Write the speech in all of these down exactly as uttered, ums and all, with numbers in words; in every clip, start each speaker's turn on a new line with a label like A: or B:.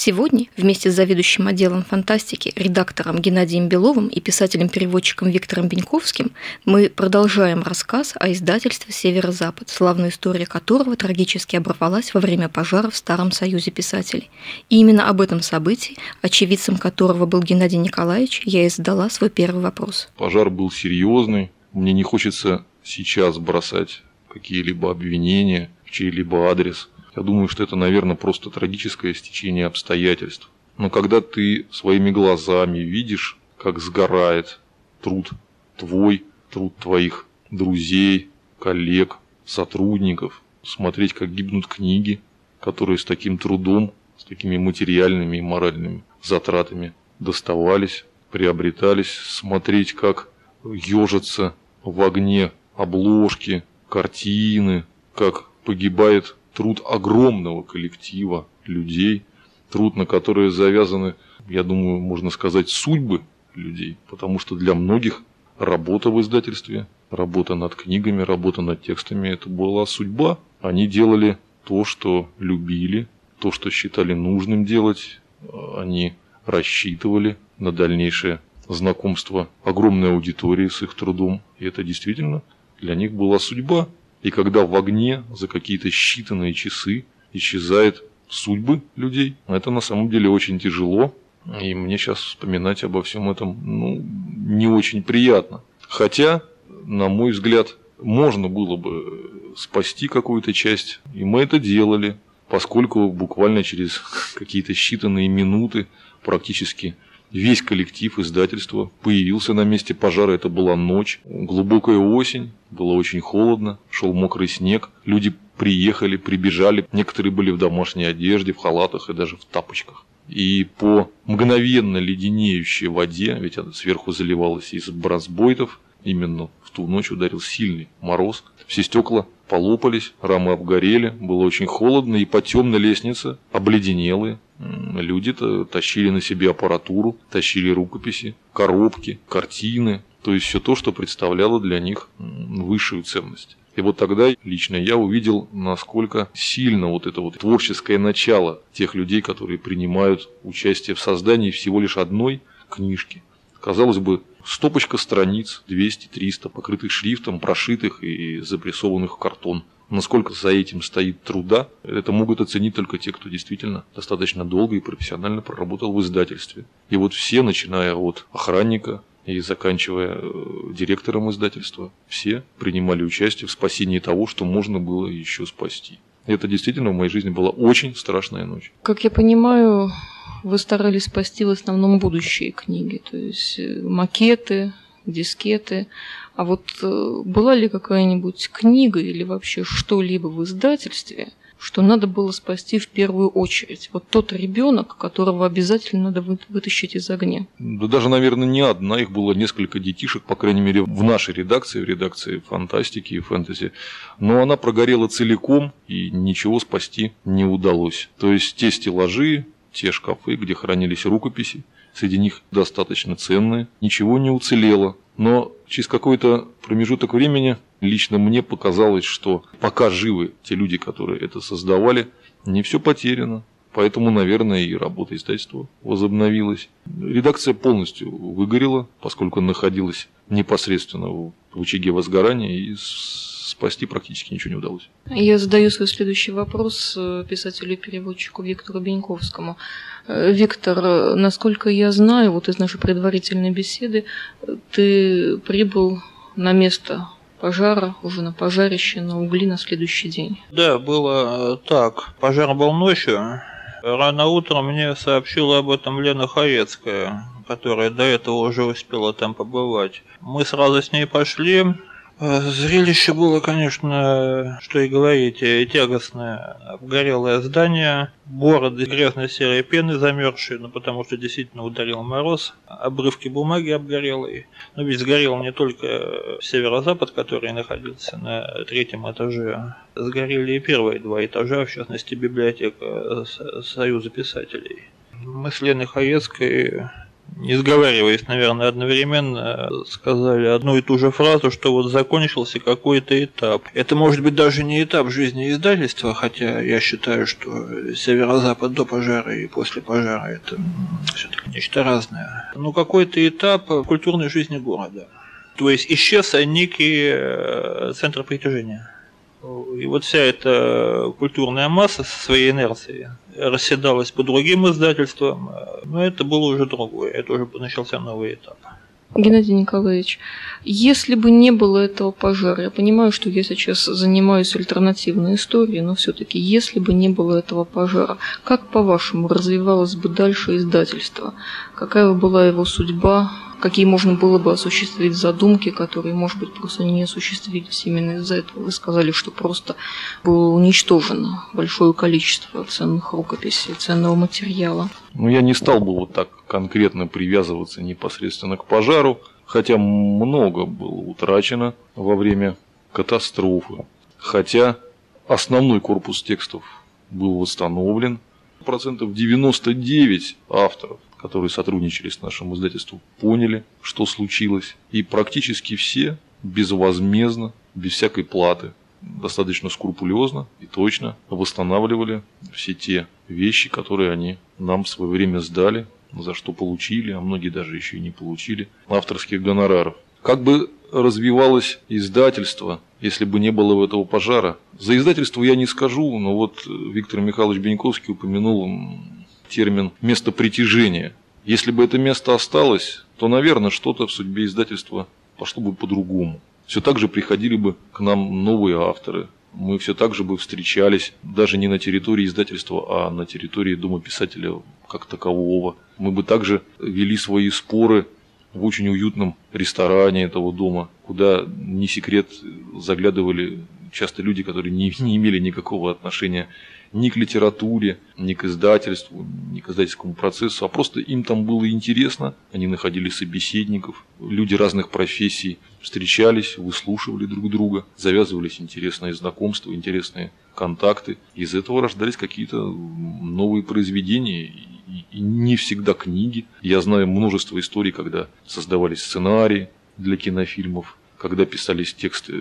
A: Сегодня вместе с заведующим отделом фантастики, редактором Геннадием Беловым и писателем-переводчиком Виктором Беньковским мы продолжаем рассказ о издательстве «Северо-Запад», славная история которого трагически оборвалась во время пожара в Старом союзе писателей. И именно об этом событии, очевидцем которого был Геннадий Николаевич, я и задала свой первый вопрос.
B: Пожар был серьезный. Мне не хочется сейчас бросать какие-либо обвинения в чей-либо адрес. Я думаю, что это, наверное, просто трагическое стечение обстоятельств. Но когда ты своими глазами видишь, как сгорает труд твой, труд твоих друзей, коллег, сотрудников, смотреть, как гибнут книги, которые с таким трудом, с такими материальными и моральными затратами доставались, приобретались, смотреть, как ежатся в огне обложки, картины, как погибает труд огромного коллектива людей, труд, на которые завязаны, я думаю, можно сказать, судьбы людей, потому что для многих работа в издательстве, работа над книгами, работа над текстами – это была судьба. Они делали то, что любили, то, что считали нужным делать, они рассчитывали на дальнейшее знакомство огромной аудитории с их трудом, и это действительно для них была судьба. И когда в огне за какие-то считанные часы исчезают судьбы людей, это на самом деле очень тяжело. И мне сейчас вспоминать обо всем этом ну, не очень приятно. Хотя, на мой взгляд, можно было бы спасти какую-то часть. И мы это делали, поскольку буквально через какие-то считанные минуты практически весь коллектив издательства появился на месте пожара. Это была ночь, глубокая осень, было очень холодно, шел мокрый снег. Люди приехали, прибежали. Некоторые были в домашней одежде, в халатах и даже в тапочках. И по мгновенно леденеющей воде, ведь она сверху заливалась из бронзбойтов, именно в ту ночь ударил сильный мороз. Все стекла полопались, рамы обгорели, было очень холодно, и по темной лестнице, обледенелые, люди-то тащили на себе аппаратуру, тащили рукописи, коробки, картины, то есть все то, что представляло для них высшую ценность. И вот тогда лично я увидел, насколько сильно вот это вот творческое начало тех людей, которые принимают участие в создании всего лишь одной книжки. Казалось бы, стопочка страниц, двести-триста, покрытых шрифтом, прошитых и запрессованных в картон. Насколько за этим стоит труда, это могут оценить только те, кто действительно достаточно долго и профессионально проработал в издательстве. И вот все, начиная от охранника и заканчивая директором издательства, все принимали участие в спасении того, что можно было еще спасти. И это действительно в моей жизни была очень страшная ночь.
C: Как я понимаю, вы старались спасти в основном будущие книги, то есть макеты, дискеты. А вот была ли какая-нибудь книга или вообще что-либо в издательстве, что надо было спасти в первую очередь? Вот тот ребенок, которого обязательно надо вытащить из огня.
B: Да даже, наверное, не одна. Их было несколько детишек, по крайней мере, в нашей редакции, в редакции фантастики и фэнтези. Но она прогорела целиком, и ничего спасти не удалось. То есть те стеллажи, те шкафы, где хранились рукописи, среди них достаточно ценные, ничего не уцелело. Но через какой-то промежуток времени лично мне показалось, что пока живы те люди, которые это создавали, не все потеряно. Поэтому, наверное, и работа издательства возобновилась. Редакция полностью выгорела, поскольку находилась непосредственно в очаге возгорания, и спасти практически ничего не удалось.
C: Я задаю свой следующий вопрос писателю и переводчику Виктору Беньковскому. Виктор, насколько я знаю, вот из нашей предварительной беседы, ты прибыл на место пожара, уже на пожарище, на угли на следующий день.
D: Да, было так. Пожар был ночью. Рано утром мне сообщила об этом Лена Хаецкая, которая до этого уже успела там побывать. Мы сразу с ней пошли. Зрелище было, конечно, что и говорить, тягостное. Обгорелое здание, бороды грязной серой пены замерзшие, ну потому что действительно ударил мороз, обрывки бумаги обгорелые. Но ведь сгорел не только северо-запад, который находился на третьем этаже, сгорели и первые два этажа, в частности библиотека Союза писателей. Мы с Леной Хаецкой не сговариваясь, наверное, одновременно сказали одну и ту же фразу, что вот закончился какой-то этап. Это может быть даже не этап жизни издательства, хотя я считаю, что Северо-Запад до пожара и после пожара это все-таки нечто разное. Ну, какой-то этап культурной жизни города. То есть исчез некий центр притяжения. И вот вся эта культурная масса со своей инерцией расседалась по другим издательствам, но это было уже другое, это уже начался новый этап.
C: Геннадий Николаевич, если бы не было этого пожара, я понимаю, что я сейчас занимаюсь альтернативной историей, но все-таки, если бы не было этого пожара, как, по-вашему, развивалось бы дальше издательство? Какая бы была его судьба? Какие можно было бы осуществить задумки, которые, может быть, просто не осуществились именно из-за этого? Вы сказали, что просто было уничтожено большое количество ценных рукописей, ценного материала.
B: Ну, я не стал бы вот так конкретно привязываться непосредственно к пожару, хотя много было утрачено во время катастрофы. Хотя основной корпус текстов был восстановлен. Процентов девяносто девять авторов, которые сотрудничали с нашим издательством, поняли, что случилось. И практически все безвозмездно, без всякой платы, достаточно скрупулезно и точно восстанавливали все те вещи, которые они нам в свое время сдали, за что получили, а многие даже еще и не получили авторских гонораров. Как бы развивалось издательство, если бы не было этого пожара? За издательство я не скажу, но вот Виктор Михайлович Беньковский упомянул термин «место притяжения». Если бы это место осталось, то, наверное, что-то в судьбе издательства пошло бы по-другому. Все так же приходили бы к нам новые авторы. Мы все так же бы встречались даже не на территории издательства, а на территории Дома писателя как такового. Мы бы также вели свои споры в очень уютном ресторане этого дома, куда, не секрет, заглядывали часто люди, которые не, не имели никакого отношения ни к литературе, ни к издательству, ни к издательскому процессу, а просто им там было интересно, они находили собеседников, люди разных профессий встречались, выслушивали друг друга, завязывались интересные знакомства, интересные контакты. Из этого рождались какие-то новые произведения, и не всегда книги. Я знаю множество историй, когда создавались сценарии для кинофильмов, когда писались тексты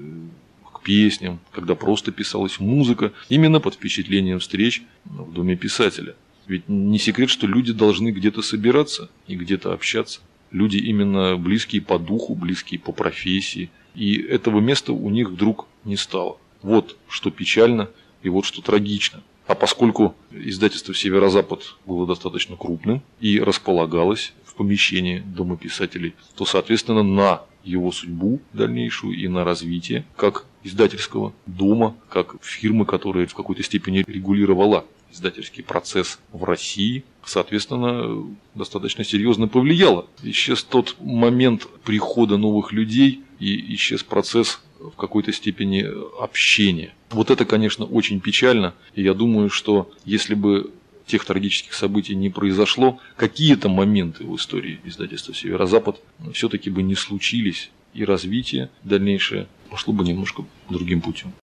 B: к песням, когда просто писалась музыка, именно под впечатлением встреч в Доме писателя. Ведь не секрет, что люди должны где-то собираться и где-то общаться. Люди именно близкие по духу, близкие по профессии. И этого места у них вдруг не стало. Вот что печально и вот что трагично. А поскольку издательство «Северо-Запад» было достаточно крупным и располагалось в помещении Дома писателей, то, соответственно, на его судьбу дальнейшую и на развитие как издательского дома, как фирмы, которая в какой-то степени регулировала издательский процесс в России, соответственно, достаточно серьезно повлияло. Исчез тот момент прихода новых людей и исчез процесс в какой-то степени общения. Вот это, конечно, очень печально. И я думаю, что если бы тех трагических событий не произошло, какие-то моменты в истории издательства «Северо-Запад» все-таки бы не случились, и развитие дальнейшее пошло бы немножко другим путем.